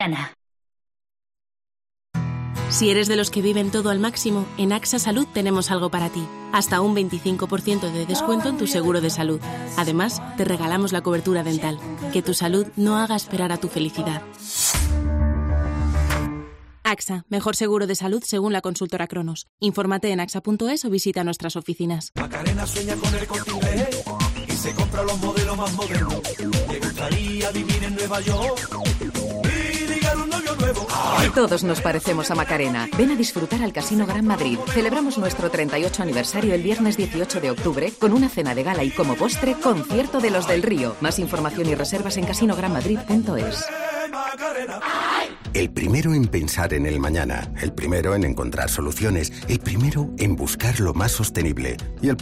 Ana. Si eres de los que viven todo al máximo, en AXA Salud tenemos algo para ti. Hasta un 25% de descuento en tu seguro de salud. Además, te regalamos la cobertura dental. Que tu salud no haga esperar a tu felicidad. AXA, mejor seguro de salud según la consultora Cronos. Infórmate en axa.es o visita nuestras oficinas. Macarena sueña con el Corte Inglés y se compra los modelos más modernos. Le gustaría vivir en Nueva York y ligar un novio nuevo. Todos nos parecemos a Macarena. Ven a disfrutar al Casino Gran Madrid. Celebramos nuestro 38 aniversario el viernes 18 de octubre con una cena de gala y como postre, concierto de Los del Río. Más información y reservas en casinogranmadrid.es. El primero en pensar en el mañana, el primero en encontrar soluciones, el primero en buscar lo más sostenible y el